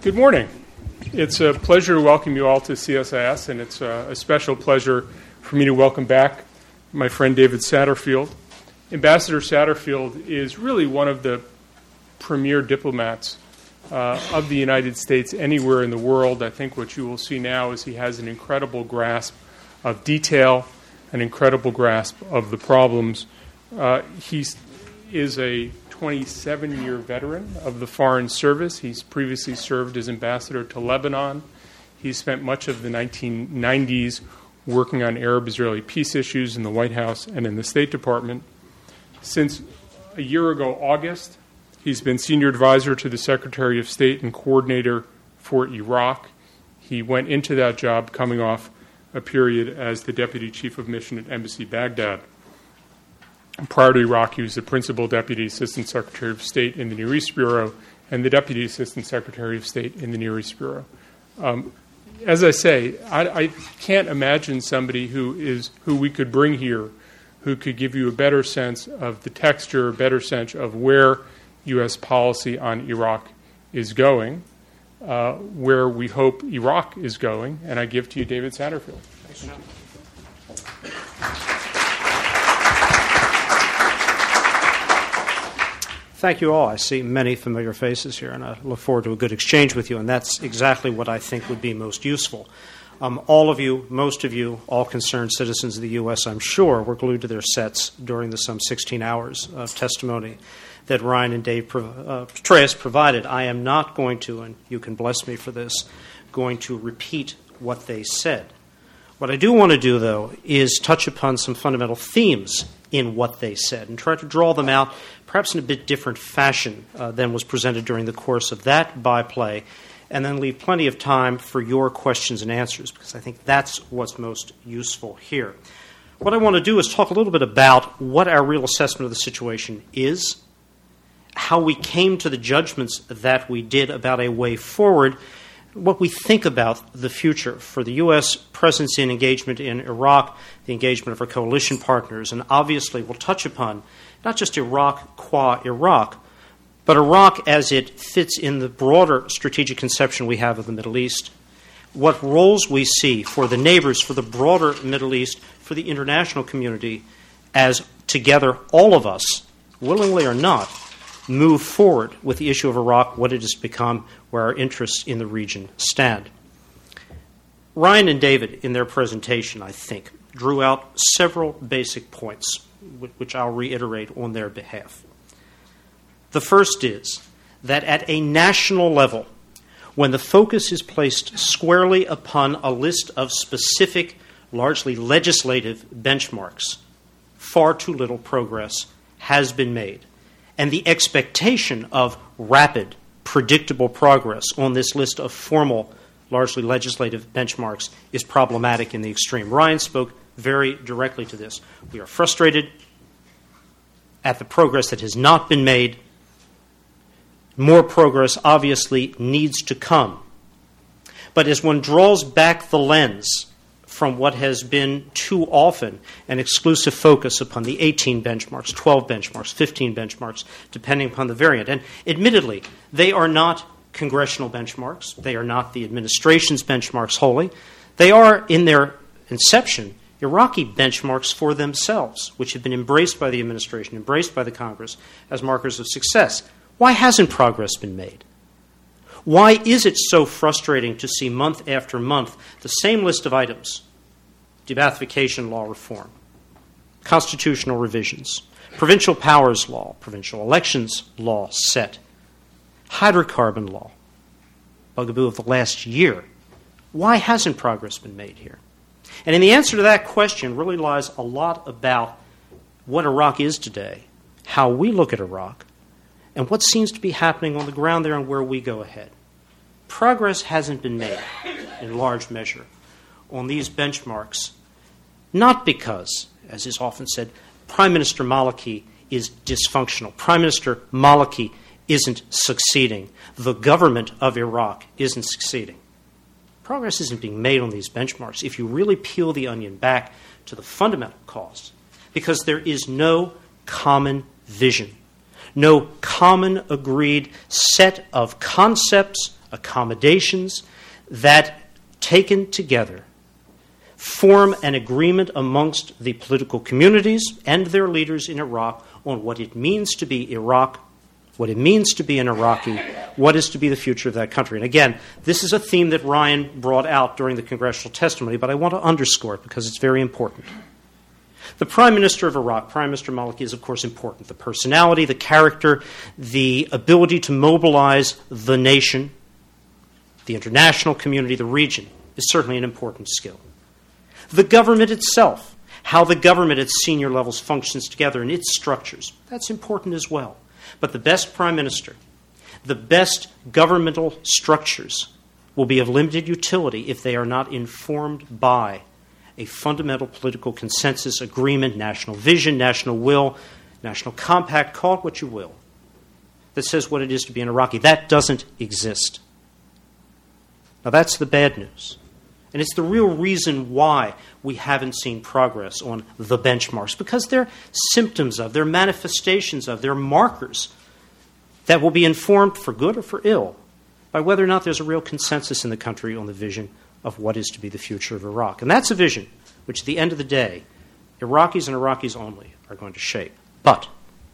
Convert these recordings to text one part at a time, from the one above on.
Good morning. It's a pleasure to welcome you all to CSIS, and it's a special pleasure for me to welcome back my friend David Satterfield. Ambassador Satterfield is really one of the premier diplomats of the United States anywhere in the world. I think what you will see now is he has an incredible grasp of detail, an incredible grasp of the problems. He is a 27-year veteran of the Foreign Service. He's previously served as ambassador to Lebanon. He spent much of the 1990s working on Arab-Israeli peace issues in the White House and in the State Department. Since a year ago, August, he's been senior advisor to the Secretary of State and coordinator for Iraq. He went into that job coming off a period as the deputy chief of mission at Embassy Baghdad. Prior to Iraq, he was the principal deputy assistant secretary of state in the Near East Bureau and the deputy assistant secretary of state in the Near East Bureau. As I say, I can't imagine somebody who we could bring here who could give you a better sense of the texture, a better sense of where U.S. policy on Iraq is going, where we hope Iraq is going, and I give to you David Satterfield. Thank you. Thank you all. I see many familiar faces here, and I look forward to a good exchange with you, and that's exactly what I think would be most useful. All of you, most of you, all concerned citizens of the U.S., I'm sure, were glued to their sets during the some 16 hours of testimony that Ryan and Dave Petraeus provided. I am not going to, and you can bless me for this, going to repeat what they said. What I do want to do, though, is touch upon some fundamental themes in what they said and try to draw them out perhaps in a bit different fashion than was presented during the course of that byplay, and then leave plenty of time for your questions and answers, because I think that's what's most useful here. What I want to do is talk a little bit about what our real assessment of the situation is, how we came to the judgments that we did about a way forward, what we think about the future for the U.S. presence and engagement in Iraq, the engagement of our coalition partners, and obviously we'll touch upon not just Iraq qua Iraq, but Iraq as it fits in the broader strategic conception we have of the Middle East, what roles we see for the neighbors, for the broader Middle East, for the international community, as together all of us, willingly or not, move forward with the issue of Iraq, what it has become, where our interests in the region stand. Ryan and David, in their presentation, I think, drew out several basic points, which I'll reiterate on their behalf. The first is that at a national level, when the focus is placed squarely upon a list of specific, largely legislative benchmarks, far too little progress has been made. And the expectation of rapid, predictable progress on this list of formal, largely legislative benchmarks is problematic in the extreme. Ryan spoke very directly to this. We are frustrated at the progress that has not been made. More progress obviously needs to come. But as one draws back the lens from what has been too often an exclusive focus upon the 18 benchmarks, 12 benchmarks, 15 benchmarks, depending upon the variant. And admittedly, they are not congressional benchmarks. They are not the administration's benchmarks wholly. They are, in their inception, Iraqi benchmarks for themselves, which have been embraced by the administration, embraced by the Congress as markers of success. Why hasn't progress been made? Why is it so frustrating to see month after month the same list of items? Debathification law reform, constitutional revisions, provincial powers law, provincial elections law set, hydrocarbon law, bugaboo of the last year. Why hasn't progress been made here? And in the answer to that question really lies a lot about what Iraq is today, how we look at Iraq, and what seems to be happening on the ground there and where we go ahead. Progress hasn't been made, in large measure, on these benchmarks, not because, as is often said, Prime Minister Maliki is dysfunctional. Prime Minister Maliki isn't succeeding. The government of Iraq isn't succeeding. Progress isn't being made on these benchmarks if you really peel the onion back to the fundamental cause, because there is no common vision, no common agreed set of concepts, accommodations that, taken together, form an agreement amongst the political communities and their leaders in Iraq on what it means to be Iraq, what it means to be an Iraqi, what is to be the future of that country. And again, this is a theme that Ryan brought out during the congressional testimony, but I want to underscore it because it's very important. The Prime Minister of Iraq, Prime Minister Maliki, is of course important. The personality, the character, the ability to mobilize the nation, the international community, the region, is certainly an important skill. The government itself, how the government at senior levels functions together in its structures, that's important as well. But the best prime minister, the best governmental structures will be of limited utility if they are not informed by a fundamental political consensus, agreement, national vision, national will, national compact, call it what you will, that says what it is to be an Iraqi. That doesn't exist. Now that's the bad news. And it's the real reason why we haven't seen progress on the benchmarks, because they're symptoms of, they're manifestations of, they're markers that will be informed for good or for ill by whether or not there's a real consensus in the country on the vision of what is to be the future of Iraq. And that's a vision which, at the end of the day, Iraqis and Iraqis only are going to shape. But,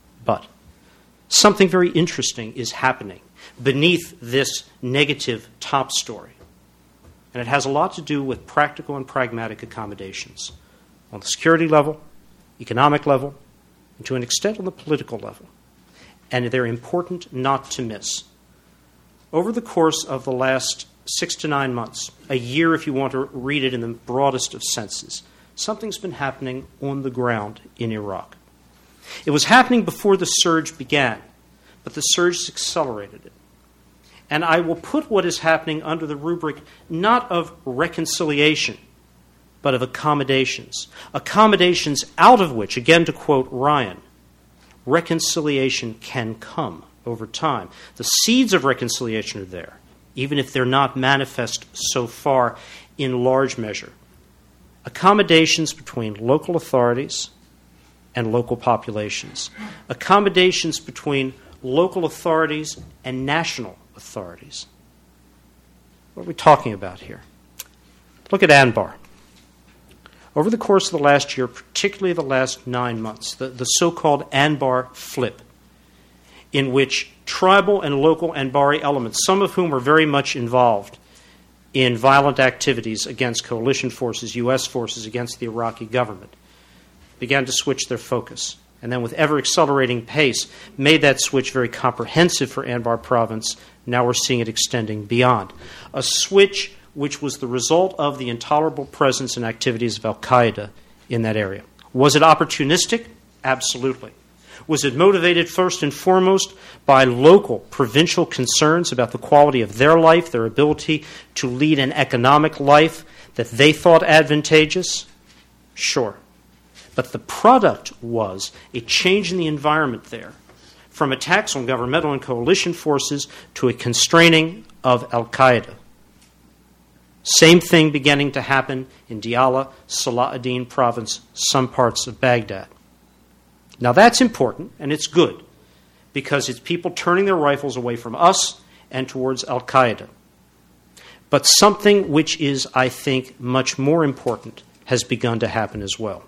something very interesting is happening beneath this negative top story. And it has a lot to do with practical and pragmatic accommodations on the security level, economic level, and to an extent on the political level. And they're important not to miss. Over the course of the last 6 to 9 months, a year if you want to read it in the broadest of senses, something's been happening on the ground in Iraq. It was happening before the surge began, but the surge accelerated it. And I will put what is happening under the rubric not of reconciliation, but of accommodations. Accommodations out of which, again to quote Ryan, reconciliation can come over time. The seeds of reconciliation are there, even if they're not manifest so far in large measure. Accommodations between local authorities and local populations. Accommodations between local authorities and national authorities. What are we talking about here? Look at Anbar. Over the course of the last year, particularly the last 9 months, the so-called Anbar flip, in which tribal and local Anbari elements, some of whom are very much involved in violent activities against coalition forces, U.S. forces against the Iraqi government, began to switch their focus. And then with ever-accelerating pace, made that switch very comprehensive for Anbar province. Now we're seeing it extending beyond. A switch which was the result of the intolerable presence and activities of al-Qaeda in that area. Was it opportunistic? Absolutely. Was it motivated first and foremost by local, provincial concerns about the quality of their life, their ability to lead an economic life that they thought advantageous? Sure. But the product was a change in the environment there, from attacks on governmental and coalition forces to a constraining of al-Qaeda. Same thing beginning to happen in Diyala, Salah ad-Din province, some parts of Baghdad. Now that's important, and it's good, because it's people turning their rifles away from us and towards al-Qaeda. But something which is, I think, much more important has begun to happen as well.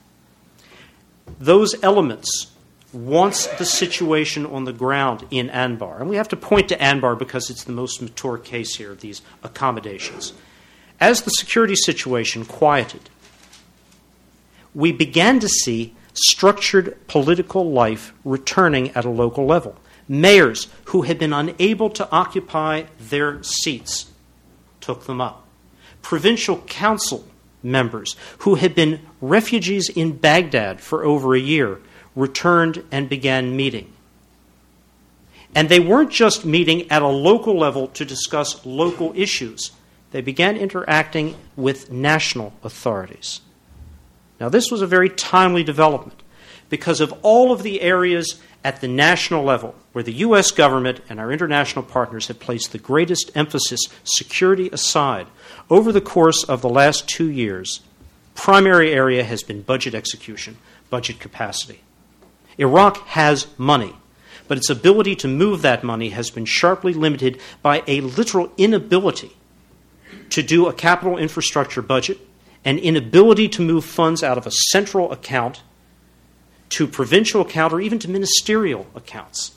Those elements, once the situation on the ground in Anbar, and we have to point to Anbar because it's the most mature case here of these accommodations. As the security situation quieted, we began to see structured political life returning at a local level. Mayors who had been unable to occupy their seats took them up. Provincial council members who had been refugees in Baghdad for over a year returned and began meeting. And they weren't just meeting at a local level to discuss local issues. They began interacting with national authorities. Now, this was a very timely development because of all of the areas at the national level where the U.S. government and our international partners have placed the greatest emphasis, security aside. Over the course of the last 2 years, primary area has been budget execution, budget capacity. Iraq has money, but its ability to move that money has been sharply limited by a literal inability to do a capital infrastructure budget, an inability to move funds out of a central account to provincial account or even to ministerial accounts.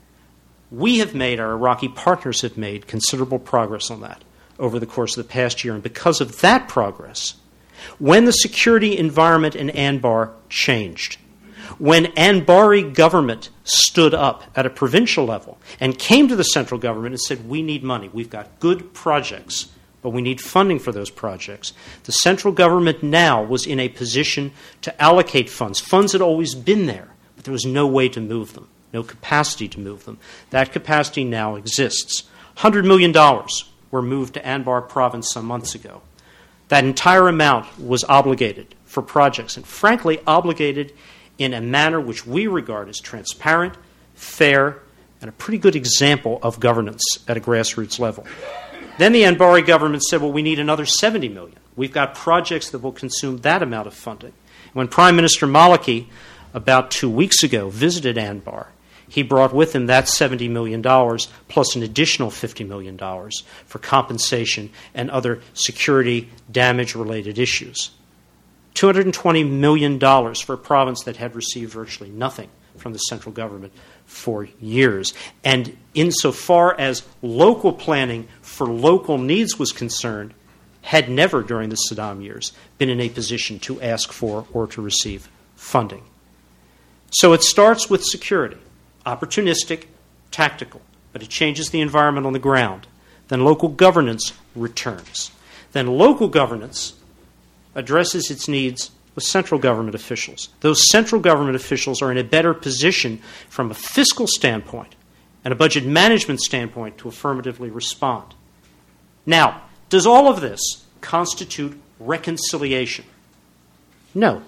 We have made, our Iraqi partners have made, considerable progress on that over the course of the past year. And because of that progress, when the security environment in Anbar changed, when Anbari government stood up at a provincial level and came to the central government and said, we need money, we've got good projects, but we need funding for those projects, the central government now was in a position to allocate funds. Funds had always been there, but there was no way to move them, no capacity to move them. That capacity now exists. $100 million were moved to Anbar province some months ago. That entire amount was obligated for projects, and frankly obligated in a manner which we regard as transparent, fair, and a pretty good example of governance at a grassroots level. Then the Anbari government said, well, we need another $70 million. We've got projects that will consume that amount of funding. When Prime Minister Maliki, about 2 weeks ago, visited Anbar, he brought with him that $70 million plus an additional $50 million for compensation and other security damage-related issues. $220 million for a province that had received virtually nothing from the central government for years. And insofar as local planning for local needs was concerned, had never during the Saddam years been in a position to ask for or to receive funding. So it starts with security, opportunistic, tactical, but it changes the environment on the ground. Then local governance returns. Then local governance addresses its needs with central government officials. Those central government officials are in a better position from a fiscal standpoint and a budget management standpoint to affirmatively respond. Now, does all of this constitute reconciliation? No.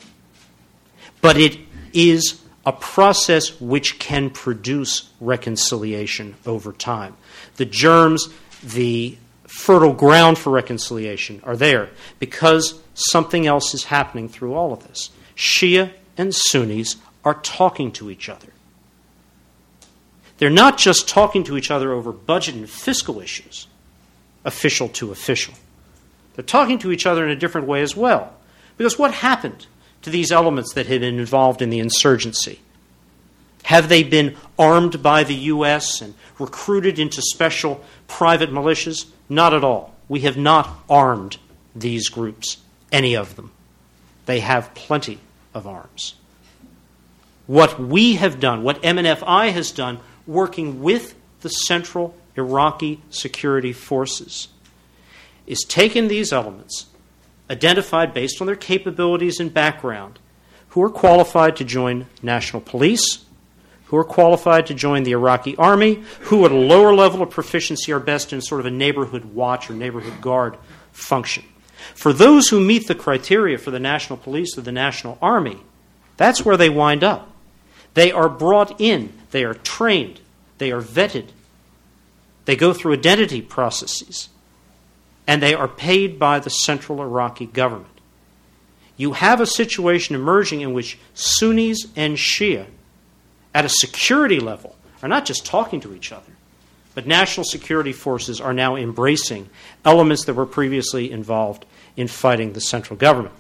But it is a process which can produce reconciliation over time. The germs, the fertile ground for reconciliation are there because something else is happening through all of this. Shia and Sunnis are talking to each other. They're not just talking to each other over budget and fiscal issues, official to official. They're talking to each other in a different way as well. Because what happened to these elements that had been involved in the insurgency? Have they been armed by the U.S. and recruited into special private militias? Not at all. We have not armed these groups, any of them. They have plenty of arms. What we have done, what MNFI has done, working with the central Iraqi security forces, is taken these elements, identified based on their capabilities and background, who are qualified to join national police, who are qualified to join the Iraqi army, who at a lower level of proficiency are best in sort of a neighborhood watch or neighborhood guard function. For those who meet the criteria for the national police or the national army, that's where they wind up. They are brought in, they are trained, they are vetted, they go through identity processes, and they are paid by the central Iraqi government. You have a situation emerging in which Sunnis and Shia, at a security level, are not just talking to each other, but national security forces are now embracing elements that were previously involved in fighting the central government.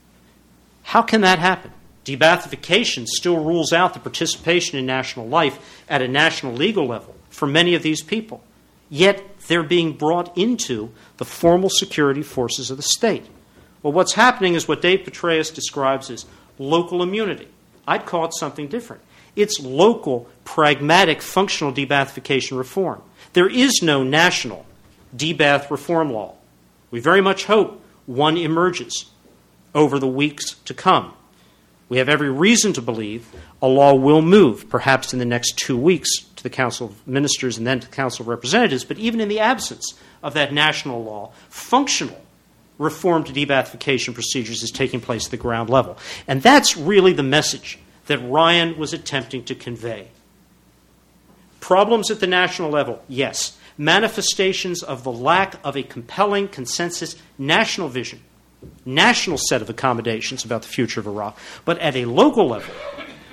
How can that happen? De-Baathification still rules out the participation in national life at a national legal level for many of these people. Yet they're being brought into the formal security forces of the state. Well, what's happening is what Dave Petraeus describes as local immunity. I'd call it something different. It's local, pragmatic, functional de-Baathification reform. There is no national de-Baath reform law. We very much hope one emerges over the weeks to come. We have every reason to believe a law will move, perhaps in the next 2 weeks, to the Council of Ministers and then to the Council of Representatives. But even in the absence of that national law, functional reform to de-Baathification procedures is taking place at the ground level. And that's really the message that Ryan was attempting to convey. Problems at the national level, yes. Manifestations of the lack of a compelling consensus national vision, national set of accommodations about the future of Iraq. But at a local level,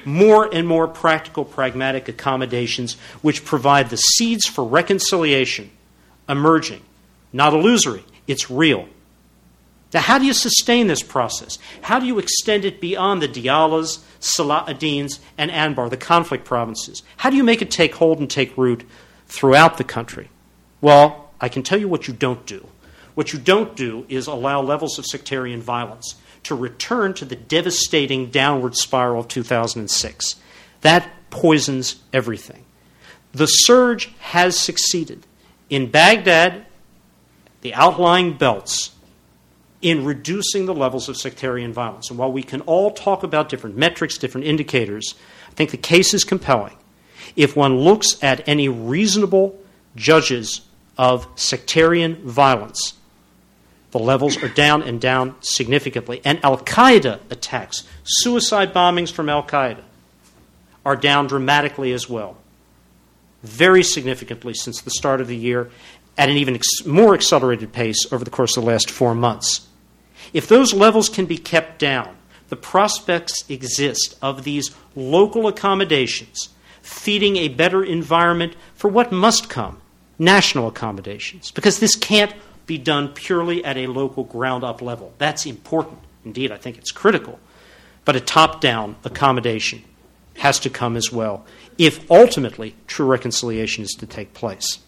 more and more practical, pragmatic accommodations which provide the seeds for reconciliation emerging. Not illusory, it's real. Now, how do you sustain this process? How do you extend it beyond the Diyalas, Salah ad-Dins, and Anbar, the conflict provinces? How do you make it take hold and take root throughout the country? Well, I can tell you what you don't do. What you don't do is allow levels of sectarian violence to return to the devastating downward spiral of 2006. That poisons everything. The surge has succeeded in Baghdad, the outlying belts, in reducing the levels of sectarian violence. And while we can all talk about different metrics, different indicators, I think the case is compelling. If one looks at any reasonable judges of sectarian violence, the levels are down and down significantly. And Al-Qaeda attacks, suicide bombings from Al-Qaeda, are down dramatically as well, very significantly since the start of the year, at an even more accelerated pace over the course of the last 4 months. If those levels can be kept down, the prospects exist of these local accommodations feeding a better environment for what must come, national accommodations, because this can't be done purely at a local ground-up level. That's important. Indeed, I think it's critical. But a top-down accommodation has to come as well, if ultimately true reconciliation is to take place.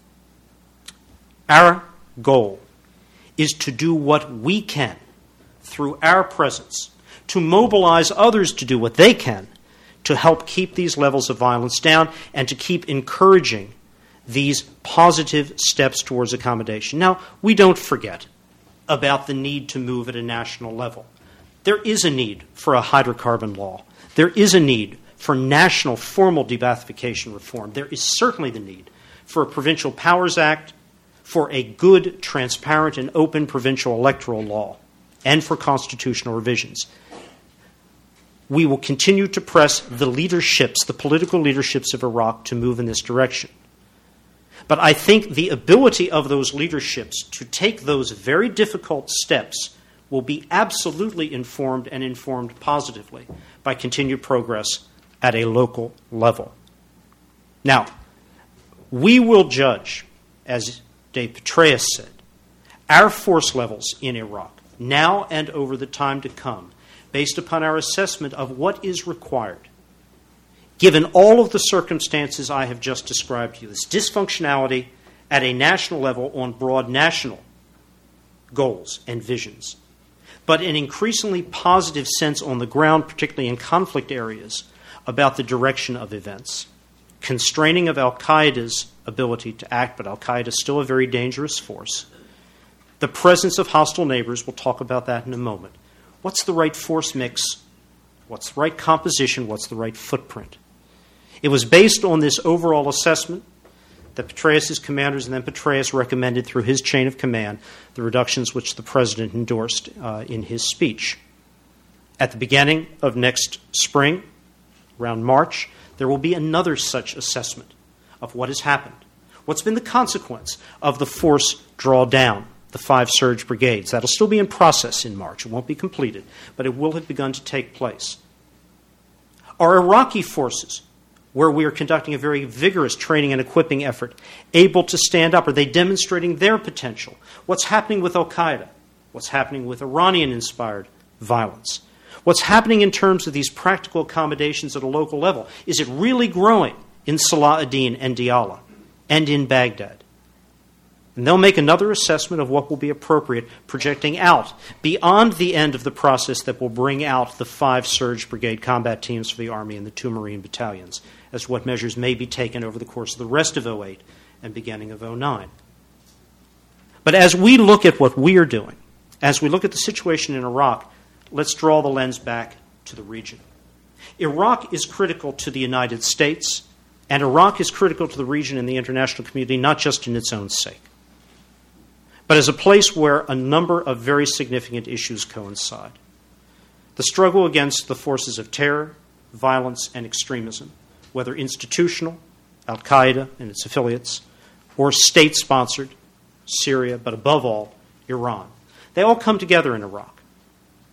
Our goal is to do what we can through our presence, to mobilize others to do what they can to help keep these levels of violence down and to keep encouraging these positive steps towards accommodation. Now, we don't forget about the need to move at a national level. There is a need for a hydrocarbon law. There is a need for national formal de-Baathification reform. There is certainly the need for a Provincial Powers Act, for a good, transparent, and open provincial electoral law, and for constitutional revisions. We will continue to press the leaderships, the political leaderships of Iraq, to move in this direction. But I think the ability of those leaderships to take those very difficult steps will be absolutely informed and informed positively by continued progress at a local level. Now, we will judge, as Dave Petraeus said, our force levels in Iraq, now and over the time to come, based upon our assessment of what is required, given all of the circumstances I have just described to you, this dysfunctionality at a national level on broad national goals and visions, but an increasingly positive sense on the ground, particularly in conflict areas, about the direction of events, constraining of Al-Qaeda's ability to act, but Al-Qaeda is still a very dangerous force. The presence of hostile neighbors, we'll talk about that in a moment. What's the right force mix? What's the right composition? What's the right footprint? It was based on this overall assessment that Petraeus' commanders and then Petraeus recommended through his chain of command the reductions which the President endorsed in his speech. At the beginning of next spring, around March, there will be another such assessment of what has happened. What's been the consequence of the force drawdown, the 5 surge brigades? That'll still be in process in March. It won't be completed, but it will have begun to take place. Are Iraqi forces, where we are conducting a very vigorous training and equipping effort, able to stand up? Are they demonstrating their potential? What's happening with Al-Qaeda? What's happening with Iranian-inspired violence? What's happening in terms of these practical accommodations at a local level? Is it really growing in Salah ad-Din and Diyala and in Baghdad? And they'll make another assessment of what will be appropriate, projecting out beyond the end of the process that will bring out the 5 surge brigade combat teams for the Army and the 2 Marine battalions, as to what measures may be taken over the course of the rest of 2008 and beginning of 2009. But as we look at what we are doing, as we look at the situation in Iraq, let's draw the lens back to the region. Iraq is critical to the United States, and Iraq is critical to the region and the international community, not just in its own sake, but as a place where a number of very significant issues coincide. The struggle against the forces of terror, violence, and extremism, whether institutional, Al-Qaeda and its affiliates, or state-sponsored, Syria, but above all, Iran. They all come together in Iraq.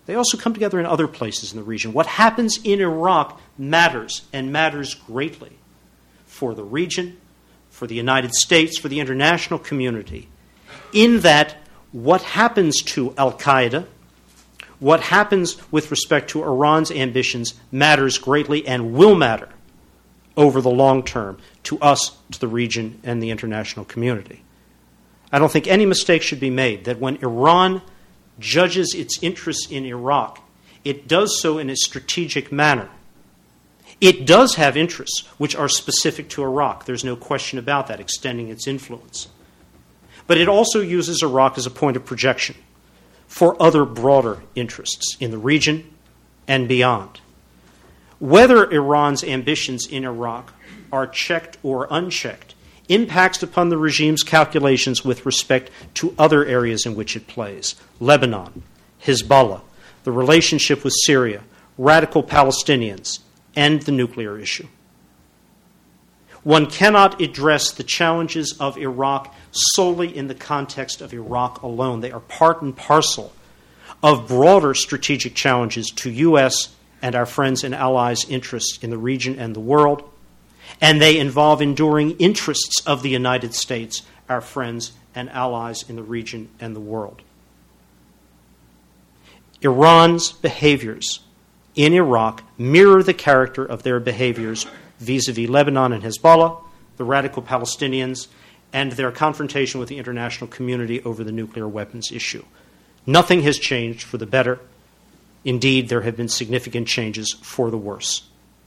They also come together in other places in the region. What happens in Iraq matters, and matters greatly for the region, for the United States, for the international community, in that what happens to al-Qaeda, what happens with respect to Iran's ambitions matters greatly and will matter over the long term to us, to the region, and the international community. I don't think any mistake should be made that when Iran judges its interests in Iraq, it does so in a strategic manner. It does have interests which are specific to Iraq. There's no question about that, extending its influence. But it also uses Iraq as a point of projection for other broader interests in the region and beyond. Whether Iran's ambitions in Iraq are checked or unchecked impacts upon the regime's calculations with respect to other areas in which it plays: Lebanon, Hezbollah, the relationship with Syria, radical Palestinians, and the nuclear issue. One cannot address the challenges of Iraq solely in the context of Iraq alone. They are part and parcel of broader strategic challenges to U.S. and our friends and allies' interests in the region and the world, and they involve enduring interests of the United States, our friends and allies in the region and the world. Iran's behaviors in Iraq mirror the character of their behaviors vis-a-vis Lebanon and Hezbollah, the radical Palestinians, and their confrontation with the international community over the nuclear weapons issue. Nothing has changed for the better. Indeed, there have been significant changes for the worse.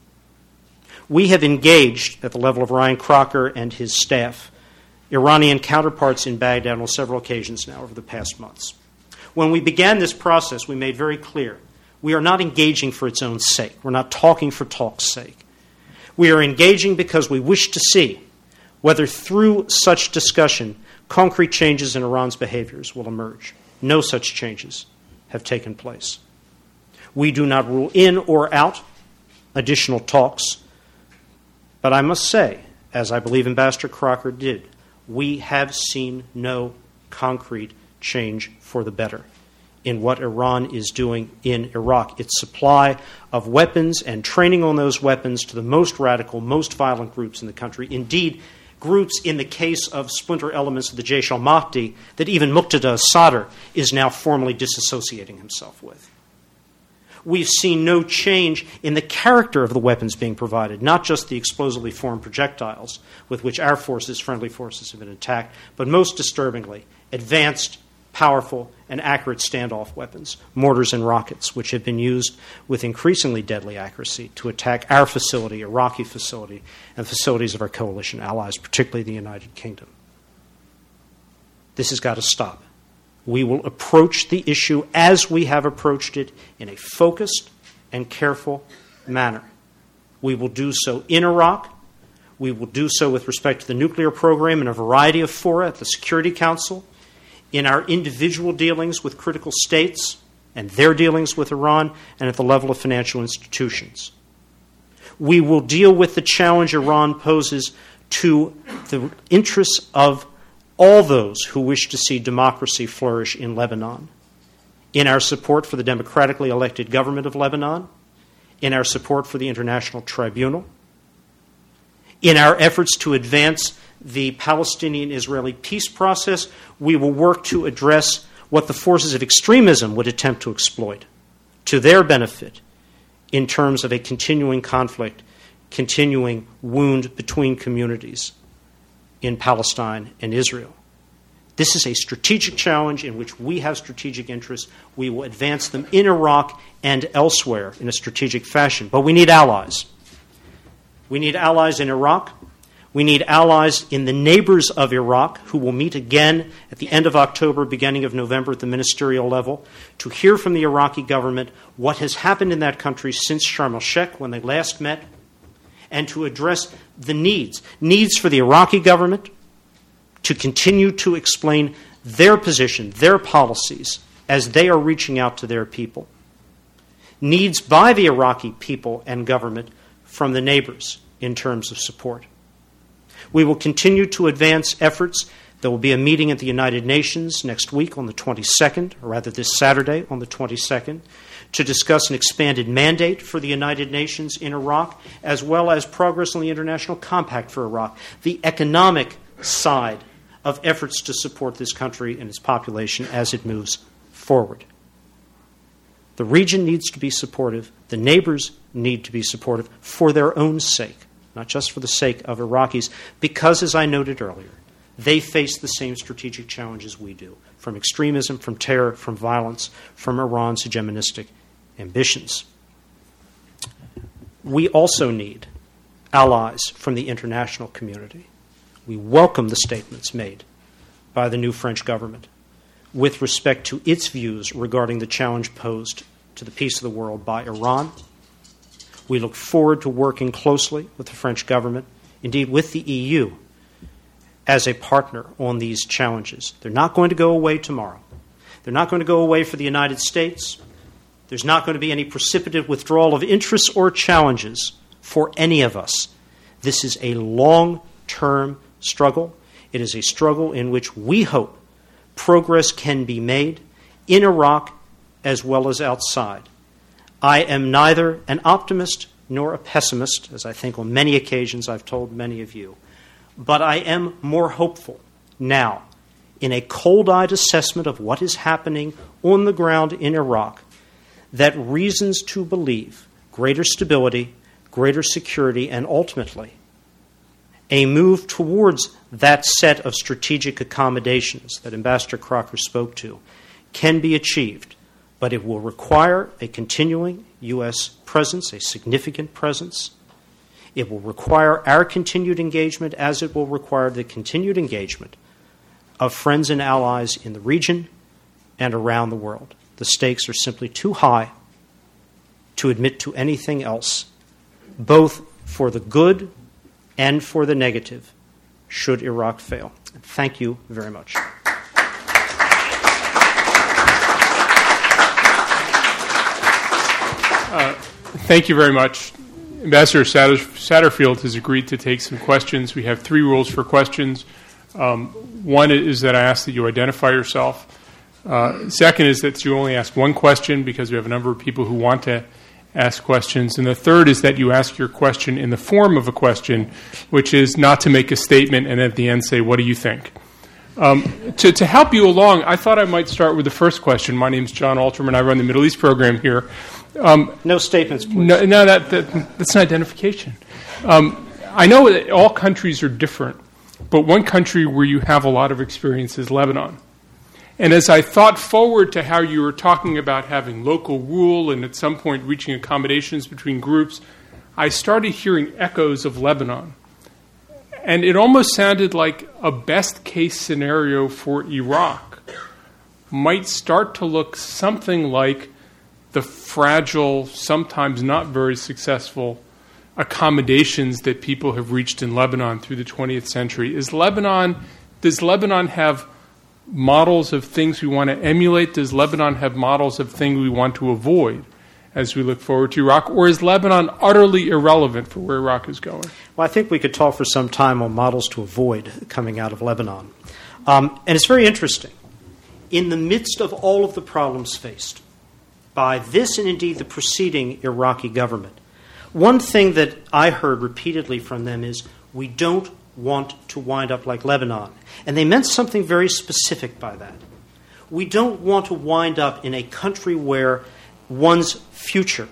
We have engaged, at the level of Ryan Crocker and his staff, Iranian counterparts in Baghdad on several occasions now over the past months. When we began this process, we made very clear we are not engaging for its own sake. We're not talking for talk's sake. We are engaging because we wish to see whether through such discussion concrete changes in Iran's behaviors will emerge. No such changes have taken place. We do not rule in or out additional talks, but I must say, as I believe Ambassador Crocker did, we have seen no concrete change for the better in what Iran is doing in Iraq. Its supply of weapons and training on those weapons to the most radical, most violent groups in the country, indeed groups in the case of splinter elements of the Jaish al-Mahdi that even Muqtada Sadr is now formally disassociating himself with. We've seen no change in the character of the weapons being provided, not just the explosively formed projectiles with which our forces, friendly forces, have been attacked, but most disturbingly, advanced, powerful, and accurate standoff weapons, mortars and rockets, which have been used with increasingly deadly accuracy to attack our facility, Iraqi facility, and facilities of our coalition allies, particularly the United Kingdom. This has got to stop. We will approach the issue as we have approached it in a focused and careful manner. We will do so in Iraq. We will do so with respect to the nuclear program in a variety of fora at the Security Council, in our individual dealings with critical states and their dealings with Iran, and at the level of financial institutions. We will deal with the challenge Iran poses to the interests of all those who wish to see democracy flourish in Lebanon, in our support for the democratically elected government of Lebanon, in our support for the International Tribunal, in our efforts to advance the Palestinian-Israeli peace process. We will work to address what the forces of extremism would attempt to exploit to their benefit in terms of a continuing conflict, continuing wound between communities in Palestine and Israel. This is a strategic challenge in which we have strategic interests. We will advance them in Iraq and elsewhere in a strategic fashion. But we need allies. We need allies in Iraq. We need allies in the neighbors of Iraq, who will meet again at the end of October, beginning of November at the ministerial level, to hear from the Iraqi government what has happened in that country since Sharm el-Sheikh, when they last met, and to address the needs for the Iraqi government to continue to explain their position, their policies, as they are reaching out to their people. Needs by the Iraqi people and government from the neighbors in terms of support. We will continue to advance efforts. There will be a meeting at the United Nations next week on the 22nd, or rather this Saturday on the 22nd, to discuss an expanded mandate for the United Nations in Iraq, as well as progress on the International Compact for Iraq, the economic side of efforts to support this country and its population as it moves forward. The region needs to be supportive. The neighbors need to be supportive for their own sake, not just for the sake of Iraqis, because, as I noted earlier, they face the same strategic challenges we do, from extremism, from terror, from violence, from Iran's hegemonistic ambitions. We also need allies from the international community. We welcome the statements made by the new French government with respect to its views regarding the challenge posed to the peace of the world by Iran. We look forward to working closely with the French government, indeed with the EU, as a partner on these challenges. They're not going to go away tomorrow. They're not going to go away for the United States. There's not going to be any precipitate withdrawal of interests or challenges for any of us. This is a long-term struggle. It is a struggle in which we hope progress can be made in Iraq as well as outside. I am neither an optimist nor a pessimist, as I think on many occasions I've told many of you, but I am more hopeful now in a cold-eyed assessment of what is happening on the ground in Iraq that reasons to believe greater stability, greater security, and ultimately a move towards that set of strategic accommodations that Ambassador Crocker spoke to can be achieved, but it will require a continuing U.S. presence, a significant presence. It will require our continued engagement, as it will require the continued engagement of friends and allies in the region and around the world. The stakes are simply too high to admit to anything else, both for the good and for the negative, should Iraq fail. Thank you very much. Thank you very much. Ambassador Satterfield has agreed to take some questions. We have 3 rules for questions. One is that I ask that you identify yourself. Second is that you only ask one question because we have a number of people who want to ask questions. And the third is that you ask your question in the form of a question, which is not to make a statement and at the end say, what do you think? To help you along, I thought I might start with the first question. My name is John Alterman. I run the Middle East program here. No statements, please. No, that's an identification. I know that all countries are different, but one country where you have a lot of experience is Lebanon. And as I thought forward to how you were talking about having local rule and at some point reaching accommodations between groups, I started hearing echoes of Lebanon. And it almost sounded like a best-case scenario for Iraq might start to look something like the fragile, sometimes not very successful accommodations that people have reached in Lebanon through the 20th century. Does Lebanon have models of things we want to emulate? Does Lebanon have models of things we want to avoid as we look forward to Iraq? Or is Lebanon utterly irrelevant for where Iraq is going? Well, I think we could talk for some time on models to avoid coming out of Lebanon. And it's very interesting. In the midst of all of the problems faced by this and indeed the preceding Iraqi government, one thing that I heard repeatedly from them is, we don't want to wind up like Lebanon. And they meant something very specific by that. We don't want to wind up in a country where one's future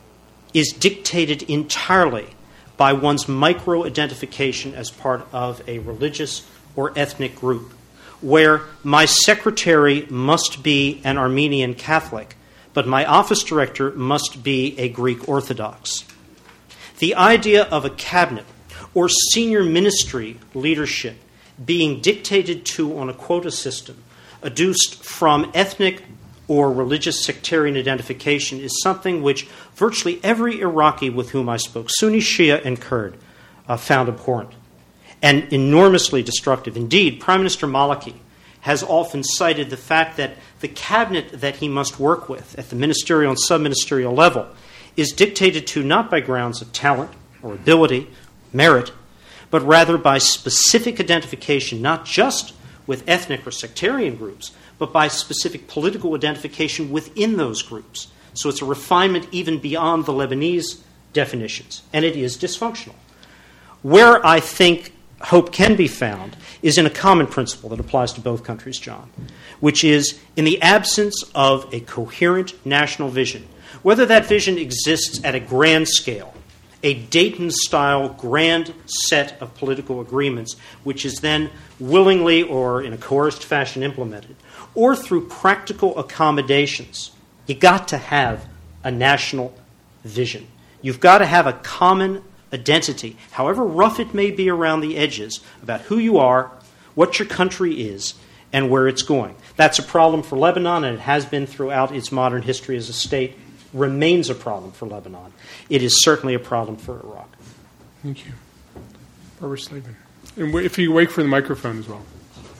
is dictated entirely by one's micro-identification as part of a religious or ethnic group, where my secretary must be an Armenian Catholic, but my office director must be a Greek Orthodox. The idea of a cabinet or senior ministry leadership being dictated to on a quota system adduced from ethnic or religious sectarian identification is something which virtually every Iraqi with whom I spoke, Sunni, Shia, and Kurd, found abhorrent and enormously destructive. Indeed, Prime Minister Maliki has often cited the fact that the cabinet that he must work with at the ministerial and sub-ministerial level is dictated to not by grounds of talent or ability, merit, but rather by specific identification, not just with ethnic or sectarian groups, but by specific political identification within those groups. So it's a refinement even beyond the Lebanese definitions, and it is dysfunctional. Where I think hope can be found is in a common principle that applies to both countries, John, which is in the absence of a coherent national vision, whether that vision exists at a grand scale, a Dayton-style grand set of political agreements, which is then willingly or in a coerced fashion implemented, or through practical accommodations. You got to have a national vision. You've got to have a common identity, however rough it may be around the edges, about who you are, what your country is, and where it's going. That's a problem for Lebanon, and it has been throughout its modern history as a state, remains a problem for Lebanon. It is certainly a problem for Iraq. Thank you. Barbara Slavin. And if you wait for the microphone as well.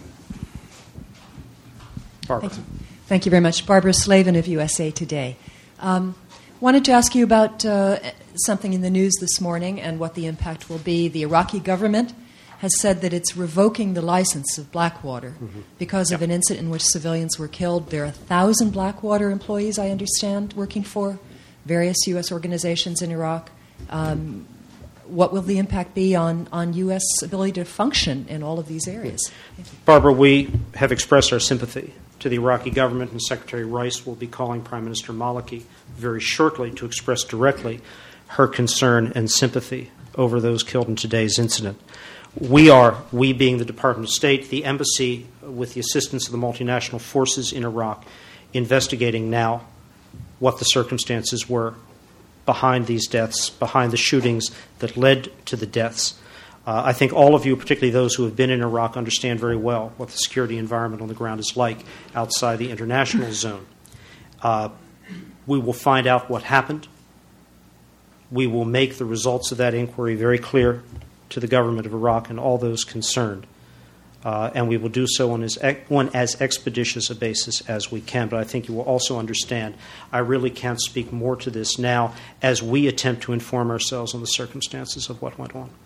Barbara. Thank you very much. Barbara Slavin of USA Today. Wanted to ask you about something in the news this morning and what the impact will be. The Iraqi government has said that it's revoking the license of Blackwater because of an incident in which civilians were killed. There are 1,000 Blackwater employees, I understand, working for various U.S. organizations in Iraq. What will the impact be on U.S. ability to function in all of these areas? Barbara, we have expressed our sympathy to the Iraqi government, and Secretary Rice will be calling Prime Minister Maliki very shortly to express directly her concern and sympathy over those killed in today's incident. We being the Department of State, the embassy, with the assistance of the multinational forces in Iraq, investigating now what the circumstances were behind these deaths, behind the shootings that led to the deaths. I think all of you, particularly those who have been in Iraq, understand very well what the security environment on the ground is like outside the international zone. We will find out what happened. We will make the results of that inquiry very clear to the government of Iraq and all those concerned. And we will do so on as expeditious a basis as we can. But I think you will also understand I really can't speak more to this now as we attempt to inform ourselves on the circumstances of what went on.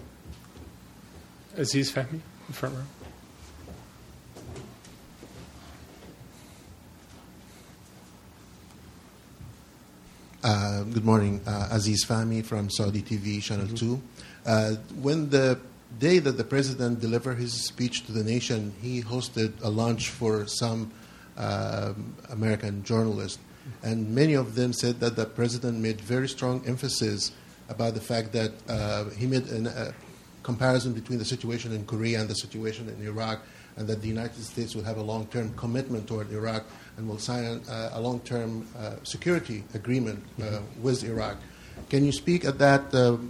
Aziz Fahmy, in the front row. Good morning. Aziz Fahmy from Saudi TV, Channel 2. When the day that the president delivered his speech to the nation, he hosted a lunch for some American journalists. And many of them said that the president made very strong emphasis about the fact that he made a comparison between the situation in Korea and the situation in Iraq, and that the United States will have a long-term commitment toward Iraq and will sign a long-term security agreement with Iraq. Can you speak at that?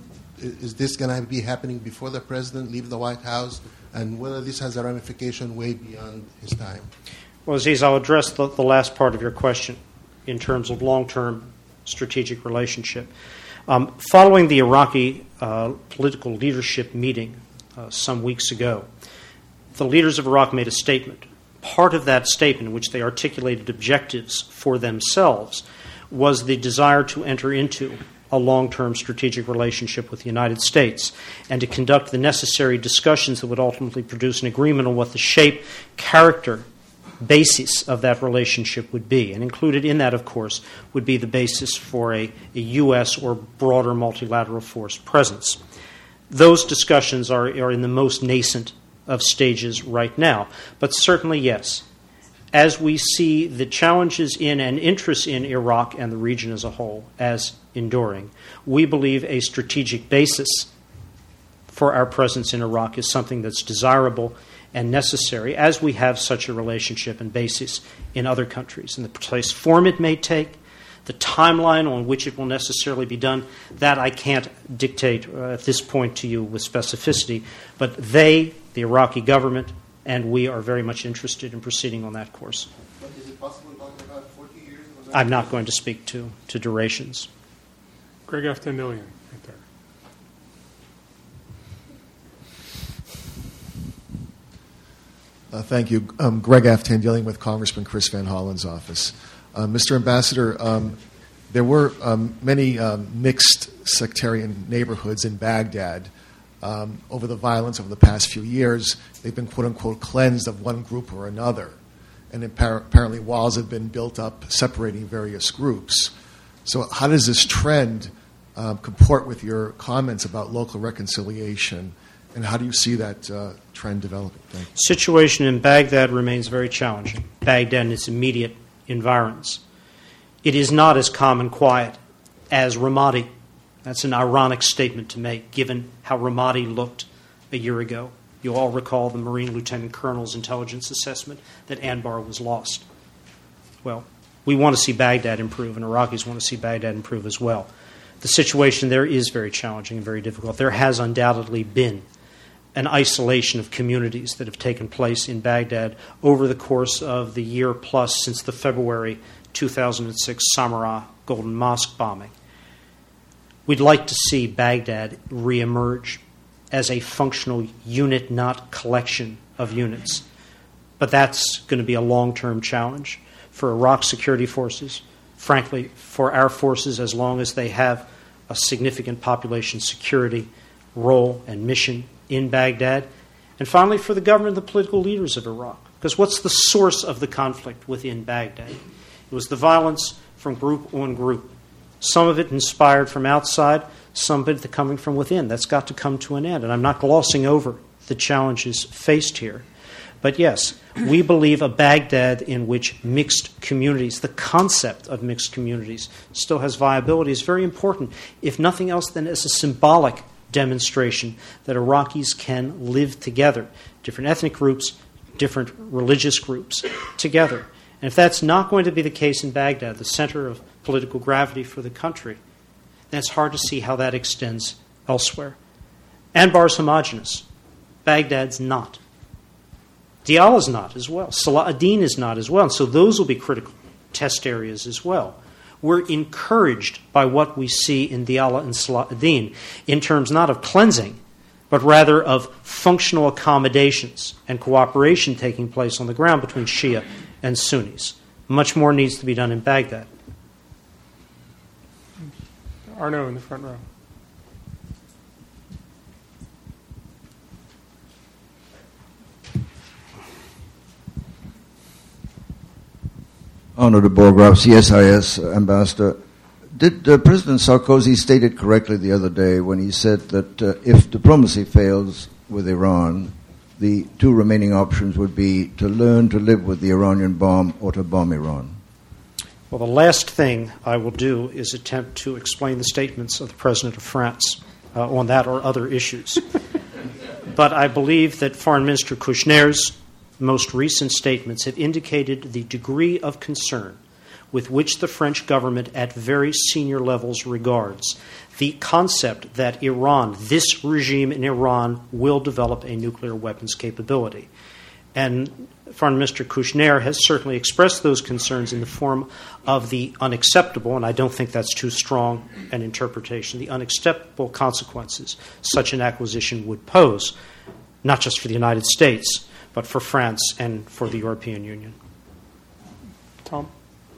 Is this going to be happening before the president leaves the White House, and whether this has a ramification way beyond his time? Well, Aziz, I'll address the last part of your question in terms of long-term strategic relationship. Following the Iraqi political leadership meeting some weeks ago, the leaders of Iraq made a statement. Part of that statement, in which they articulated objectives for themselves, was the desire to enter into a long-term strategic relationship with the United States and to conduct the necessary discussions that would ultimately produce an agreement on what the shape, character, basis of that relationship would be. And included in that, of course, would be the basis for a U.S. or broader multilateral force presence. Those discussions are in the most nascent of stages right now. But certainly, yes, as we see the challenges in and interests in Iraq and the region as a whole as enduring, we believe a strategic basis for our presence in Iraq is something that's desirable and necessary, as we have such a relationship and basis in other countries. And the precise form it may take, the timeline on which it will necessarily be done, that I can't dictate at this point to you with specificity. But they, the Iraqi government, and we are very much interested in proceeding on that course. But is it possible to talk about 40 years? I'm not going to speak to durations. Greg Aftandilian, right there. Thank you. Greg Aftandilian with Congressman Chris Van Hollen's office. Mr. Ambassador, there were many mixed sectarian neighborhoods in Baghdad. Over the violence over the past few years, they've been, quote-unquote, cleansed of one group or another. and apparently walls have been built up separating various groups. So how does this trend comport with your comments about local reconciliation, and how do you see that trend developing? Thank you. Situation in Baghdad remains very challenging. Baghdad and its immediate environs. It is not as calm and quiet as Ramadi. That's an ironic statement to make, given how Ramadi looked a year ago. You all recall the Marine Lieutenant Colonel's intelligence assessment that Anbar was lost. Well, we want to see Baghdad improve, and Iraqis want to see Baghdad improve as well. The situation there is very challenging and very difficult. There has undoubtedly been an isolation of communities that have taken place in Baghdad over the course of the year plus since the February 2006 Samarra Golden Mosque bombing. We'd like to see Baghdad reemerge as a functional unit, not collection of units. But that's going to be a long-term challenge for Iraq security forces, frankly, for our forces as long as they have a significant population security role and mission in Baghdad, and finally for the government and the political leaders of Iraq. Because what's the source of the conflict within Baghdad? It was the violence from group on group. Some of it inspired from outside, some of it coming from within. That's got to come to an end. And I'm not glossing over the challenges faced here. But yes, we believe a Baghdad in which mixed communities, the concept of mixed communities, still has viability is very important, if nothing else than as a symbolic demonstration that Iraqis can live together, different ethnic groups, different religious groups together. And if that's not going to be the case in Baghdad, the center of political gravity for the country, then it's hard to see how that extends elsewhere. Anbar's homogenous. Baghdad's not. Diyala's not as well. Salah ad-Din is not as well. And so those will be critical test areas as well. We're encouraged by what we see in Diyala and Salah ad-Din in terms not of cleansing, but rather of functional accommodations and cooperation taking place on the ground between Shia and Sunnis. Much more needs to be done in Baghdad. Arno in the front row. Arno de Borgraf, CSIS ambassador. Did President Sarkozy state it correctly the other day when he said that if diplomacy fails with Iran, the two remaining options would be to learn to live with the Iranian bomb or to bomb Iran? Well, the last thing I will do is attempt to explain the statements of the President of France on that or other issues. But I believe that Foreign Minister Kushner's most recent statements have indicated the degree of concern with which the French government at very senior levels regards the concept that Iran, this regime in Iran, will develop a nuclear weapons capability. And Foreign Minister Kushner has certainly expressed those concerns in the form of the unacceptable, and I don't think that's too strong an interpretation, the unacceptable consequences such an acquisition would pose, not just for the United States, but for France and for the European Union. Tom?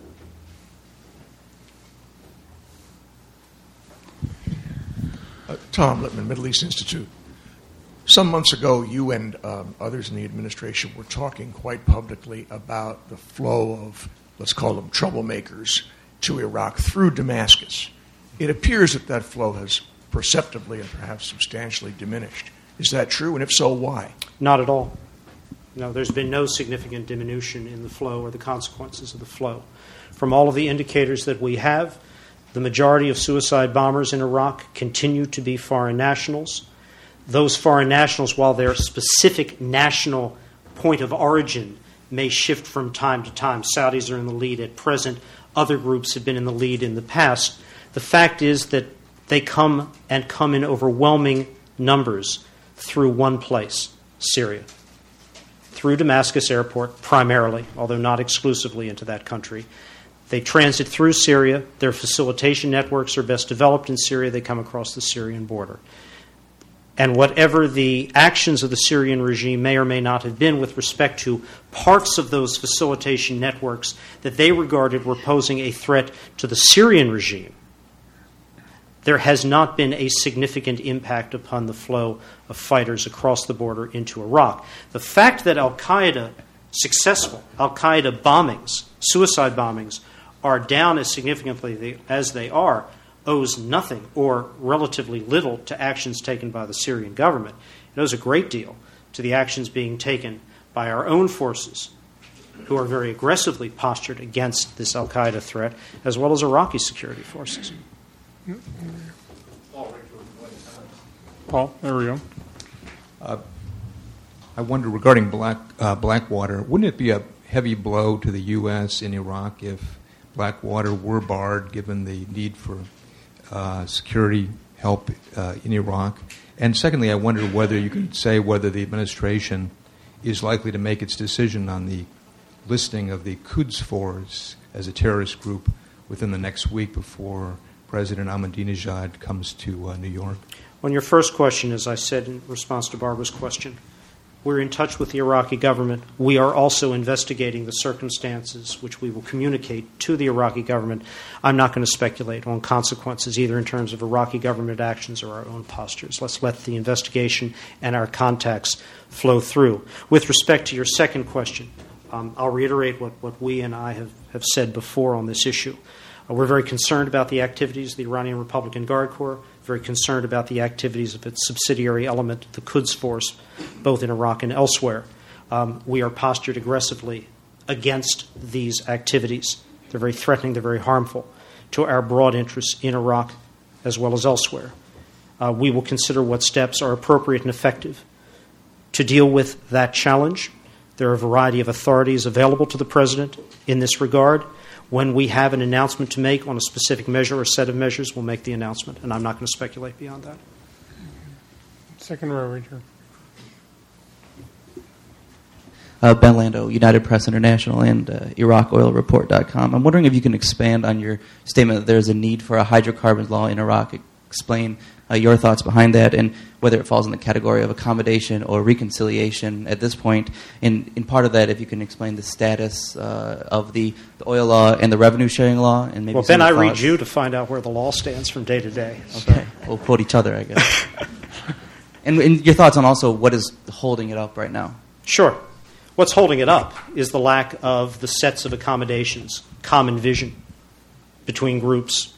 Tom Lippman, Middle East Institute. Some months ago, you and others in the administration were talking quite publicly about the flow of, let's call them troublemakers, to Iraq through Damascus. It appears that that flow has perceptibly and perhaps substantially diminished. Is that true? And if so, why? Not at all. No, there's been no significant diminution in the flow or the consequences of the flow. From all of the indicators that we have, the majority of suicide bombers in Iraq continue to be foreign nationals. Those foreign nationals, while their specific national point of origin may shift from time to time, Saudis are in the lead at present, other groups have been in the lead in the past, the fact is that they come in overwhelming numbers through one place, Syria. Through Damascus airport, primarily, although not exclusively into that country. They transit through Syria. Their facilitation networks are best developed in Syria. They come across the Syrian border. And whatever the actions of the Syrian regime may or may not have been with respect to parts of those facilitation networks that they regarded were posing a threat to the Syrian regime, there has not been a significant impact upon the flow of fighters across the border into Iraq. The fact that al-Qaeda successful al-Qaeda bombings, suicide bombings, are down as significantly as they are, owes nothing or relatively little to actions taken by the Syrian government. It owes a great deal to the actions being taken by our own forces, who are very aggressively postured against this al-Qaeda threat, as well as Iraqi security forces. Paul, there we go. I wonder, regarding Blackwater, wouldn't it be a heavy blow to the U.S. in Iraq if Blackwater were barred, given the need for security help in Iraq? And secondly, I wonder whether you could say whether the administration is likely to make its decision on the listing of the Quds Force as a terrorist group within the next week before President Ahmadinejad comes to New York. On your first question, as I said in response to Barbara's question, we're in touch with the Iraqi government. We are also investigating the circumstances, which we will communicate to the Iraqi government. I'm not going to speculate on consequences, either in terms of Iraqi government actions or our own postures. Let's let the investigation and our contacts flow through. With respect to your second question, I'll reiterate what we and I have said before on this issue. We're very concerned about the activities of the Iranian Republican Guard Corps, very concerned about the activities of its subsidiary element, the Quds Force, both in Iraq and elsewhere. We are postured aggressively against these activities. They're very threatening, they're very harmful to our broad interests in Iraq as well as elsewhere. We will consider what steps are appropriate and effective to deal with that challenge. There are a variety of authorities available to the President in this regard. When we have an announcement to make on a specific measure or set of measures, we'll make the announcement, and I'm not going to speculate beyond that. Second row right here. Ben Lando, United Press International and IraqOilReport.com. I'm wondering if you can expand on your statement that there's a need for a hydrocarbons law in Iraq. Explain your thoughts behind that and whether it falls in the category of accommodation or reconciliation at this point. In part of that, if you can explain the status of the oil law and the revenue sharing law. And maybe well, Ben, I read you to find out where the law stands from day to day. Okay, we'll quote each other, I guess. and your thoughts on also what is holding it up right now. Sure. What's holding it up is the lack of the sets of accommodations, common vision between groups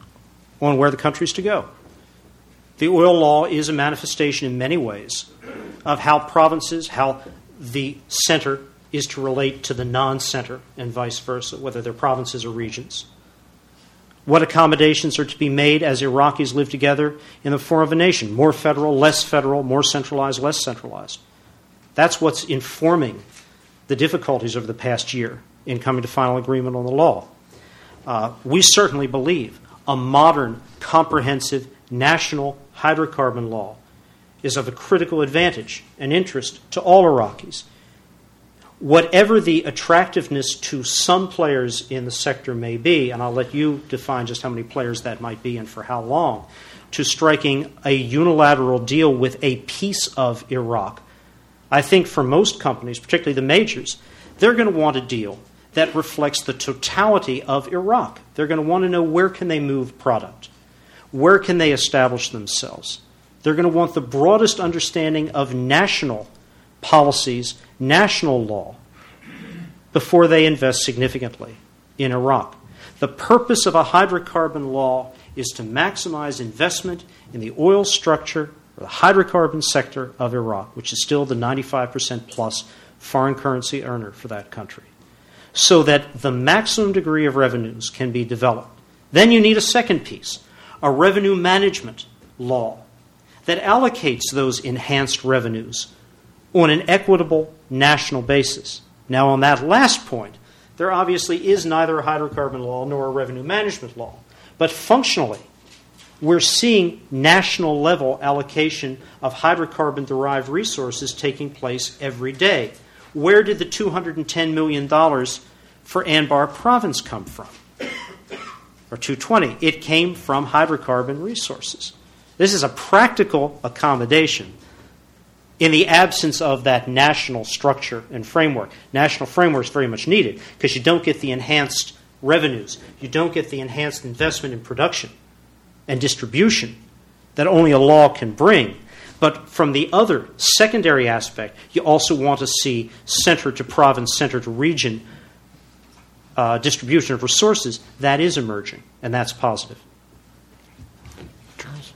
on where the country's to go. The oil law is a manifestation in many ways of how provinces, how the center is to relate to the non-center and vice versa, whether they're provinces or regions. What accommodations are to be made as Iraqis live together in the form of a nation, more federal, more centralized, less centralized. That's what's informing the difficulties over the past year in coming to final agreement on the law. We certainly believe a modern, comprehensive, national hydrocarbon law is of a critical advantage and interest to all Iraqis. Whatever the attractiveness to some players in the sector may be, and I'll let you define just how many players that might be and for how long, to striking a unilateral deal with a piece of Iraq, I think for most companies, particularly the majors, they're going to want a deal that reflects the totality of Iraq. They're going to want to know where can they move product, where can they establish themselves. They're going to want the broadest understanding of national policies, national law, before they invest significantly in Iraq. The purpose of a hydrocarbon law is to maximize investment in the oil structure or the hydrocarbon sector of Iraq, which is still the 95% plus foreign currency earner for that country, so that the maximum degree of revenues can be developed. Then you need a second piece, a revenue management law that allocates those enhanced revenues on an equitable national basis. Now, on that last point, there obviously is neither a hydrocarbon law nor a revenue management law. But functionally, we're seeing national level allocation of hydrocarbon-derived resources taking place every day. Where did the $210 million for Anbar province come from? Or 220? It came from hydrocarbon resources. This is a practical accommodation in the absence of that national structure and framework. National framework is very much needed because you don't get the enhanced revenues. You don't get the enhanced investment in production and distribution that only a law can bring. But from the other secondary aspect, you also want to see center to province, center to region distribution of resources. That is emerging, and that's positive. Charles?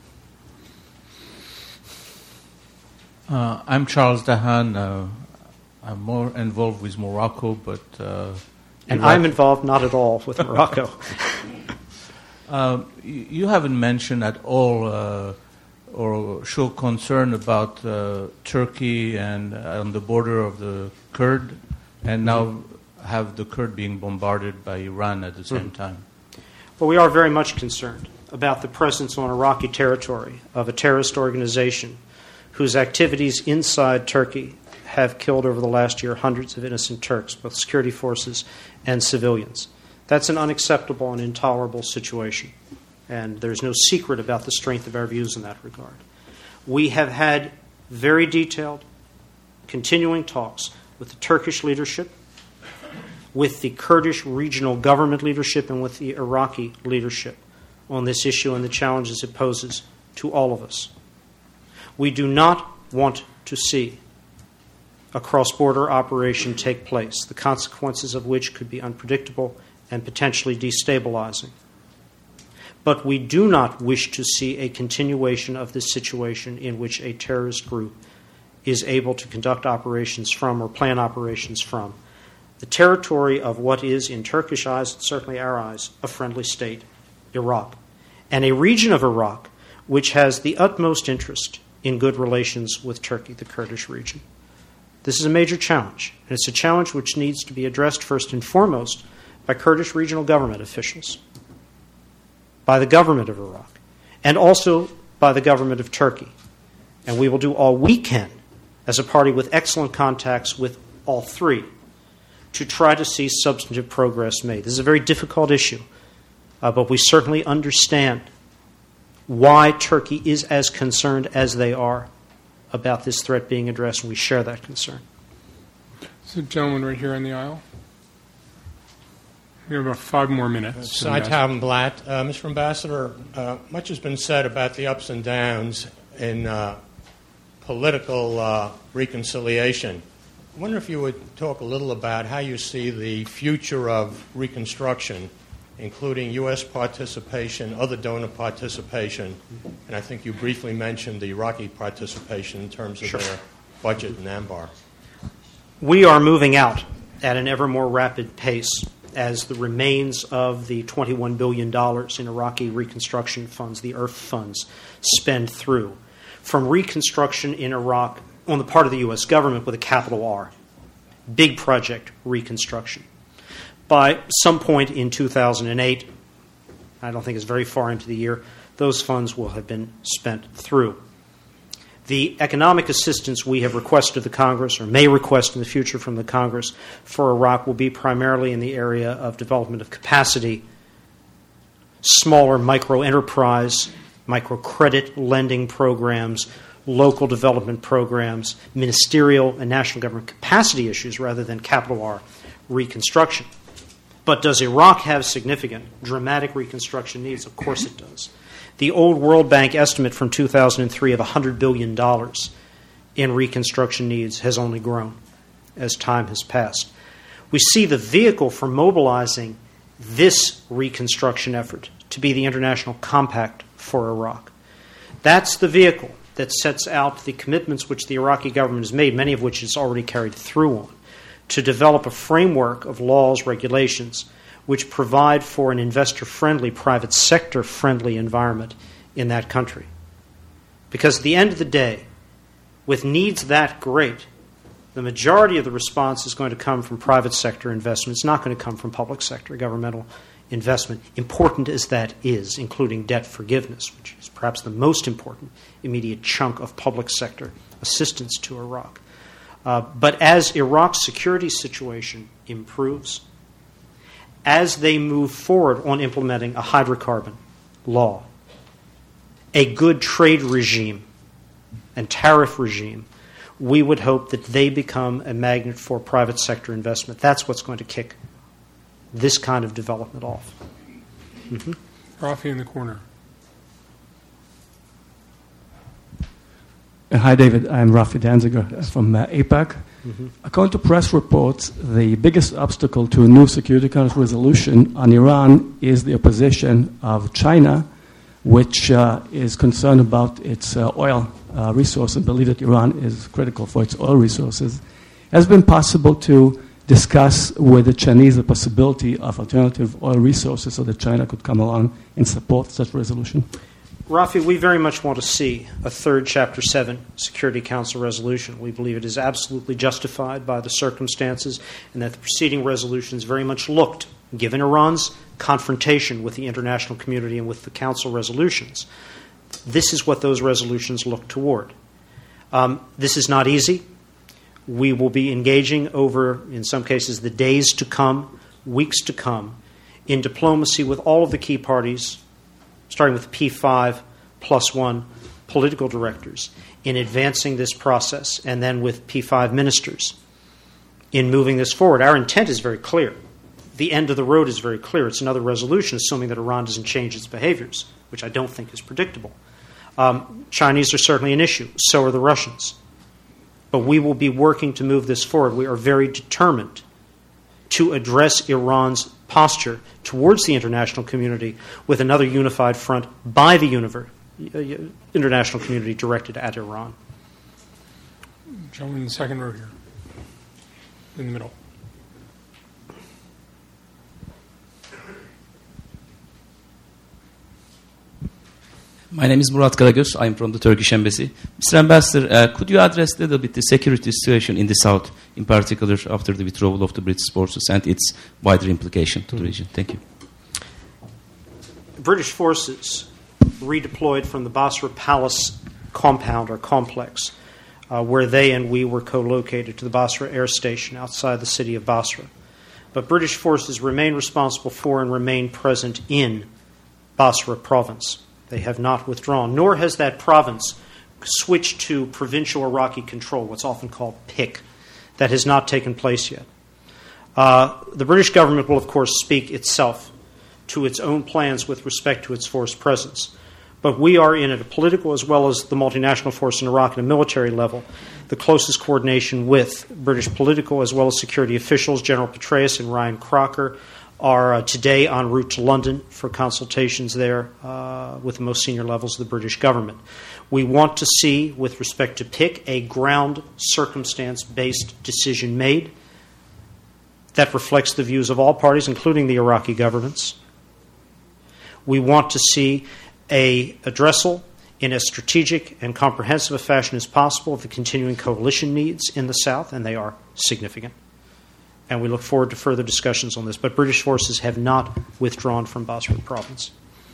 I'm Charles Dahan. I'm more involved with Morocco, but... and I'm involved not at all with Morocco. You haven't mentioned at all or show concern about Turkey and on the border of the Kurd, and now have the Kurd being bombarded by Iran at the same time. Well, we are very much concerned about the presence on Iraqi territory of a terrorist organization whose activities inside Turkey have killed over the last year hundreds of innocent Turks, both security forces and civilians. That's an unacceptable and intolerable situation, and there's no secret about the strength of our views in that regard. We have had very detailed, continuing talks with the Turkish leadership, with the Kurdish regional government leadership, and with the Iraqi leadership on this issue and the challenges it poses to all of us. We do not want to see a cross-border operation take place, the consequences of which could be unpredictable and potentially destabilizing. But we do not wish to see a continuation of this situation in which a terrorist group is able to conduct operations from or plan operations from the territory of what is, in Turkish eyes, and certainly our eyes, a friendly state, Iraq, and a region of Iraq which has the utmost interest in good relations with Turkey, the Kurdish region. This is a major challenge, and it's a challenge which needs to be addressed first and foremost by Kurdish regional government officials, by the government of Iraq, and also by the government of Turkey. And we will do all we can as a party with excellent contacts with all three to try to see substantive progress made. This is a very difficult issue, but we certainly understand why Turkey is as concerned as they are about this threat being addressed, and we share that concern. So, gentleman right here in the aisle. We have about 5 more minutes. Tom Blatt. Mr. Ambassador, much has been said about the ups and downs in political reconciliation. I wonder if you would talk a little about how you see the future of reconstruction, including U.S. participation, other donor participation, and I think you briefly mentioned the Iraqi participation in terms of their budget and ANBAR. We are moving out at an ever more rapid pace as the remains of the $21 billion in Iraqi reconstruction funds, the IRF funds, spend through. From reconstruction in Iraq on the part of the U.S. government with a capital R, big project reconstruction. By some point in 2008, I don't think it's very far into the year, those funds will have been spent through. The economic assistance we have requested of the Congress, or may request in the future from the Congress, for Iraq will be primarily in the area of development of capacity, smaller micro-enterprise, microcredit lending programs, local development programs, ministerial and national government capacity issues rather than capital R reconstruction. But does Iraq have significant, dramatic reconstruction needs? Of course it does. The old World Bank estimate from 2003 of $100 billion in reconstruction needs has only grown as time has passed. We see the vehicle for mobilizing this reconstruction effort to be the International Compact for Iraq. That's the vehicle that sets out the commitments which the Iraqi government has made, many of which it's already carried through on, to develop a framework of laws, regulations, which provide for an investor-friendly, private sector-friendly environment in that country. Because at the end of the day, with needs that great, the majority of the response is going to come from private sector investment. It's not going to come from public sector, governmental investment, important as that is, including debt forgiveness, which is perhaps the most important immediate chunk of public sector assistance to Iraq. But as Iraq's security situation improves, as they move forward on implementing a hydrocarbon law, a good trade regime and tariff regime, we would hope that they become a magnet for private sector investment. That's what's going to kick this kind of development off. Rafi in the corner. Hi, David. I'm Rafi Danziger from AIPAC. According to press reports, the biggest obstacle to a new Security Council resolution on Iran is the opposition of China, which is concerned about its oil resources and believe that Iran is critical for its oil resources. Has it been possible to discuss with the Chinese the possibility of alternative oil resources so that China could come along and support such a resolution? Rafi, we very much want to see a third Chapter 7 Security Council resolution. We believe it is absolutely justified by the circumstances and that the preceding resolutions very much looked, given Iran's confrontation with the international community and with the Council resolutions, this is what those resolutions look toward. This is not easy. We will be engaging over, in some cases, the days to come, weeks to come, in diplomacy with all of the key parties, starting with P5 plus one political directors, in advancing this process, and then with P5 ministers in moving this forward. Our intent is very clear. The end of the road is very clear. It's another resolution, assuming that Iran doesn't change its behaviors, which I don't think is predictable. Chinese are certainly an issue. So are the Russians. But we will be working to move this forward. We are very determined to address Iran's posture towards the international community with another unified front by the international community directed at Iran. Gentleman in the second row here, in the middle. My name is Murat Karagöz. I'm from the Turkish Embassy. Mr. Ambassador, could you address a little bit the security situation in the South, in particular after the withdrawal of the British forces and its wider implication to the region? Thank you. British forces redeployed from the Basra Palace compound or complex, where they and we were co-located, to the Basra Air Station outside the city of Basra. But British forces remain responsible for and remain present in Basra province. They have not withdrawn, nor has that province switched to provincial Iraqi control, what's often called PIC. That has not taken place yet. The British government will, of course, speak itself to its own plans with respect to its force presence. But we are in, at a political as well as the multinational force in Iraq at a military level, the closest coordination with British political as well as security officials. General Petraeus and Ryan Crocker are today en route to London for consultations there with the most senior levels of the British government. We want to see, with respect to PIC, a ground circumstance-based decision made that reflects the views of all parties, including the Iraqi governments. We want to see a addressal in as strategic and comprehensive a fashion as possible of the continuing coalition needs in the South, and they are significant. And we look forward to further discussions on this. But British forces have not withdrawn from Basra province.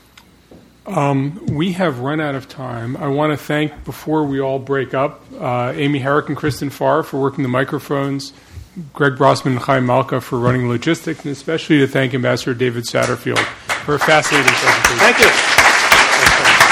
We have run out of time. I want to thank, before we all break up, Amy Herrick and Kristen Farr for working the microphones, Greg Brossman and Chaim Malka for running logistics, and especially to thank Ambassador David Satterfield for a fascinating presentation. Thank you.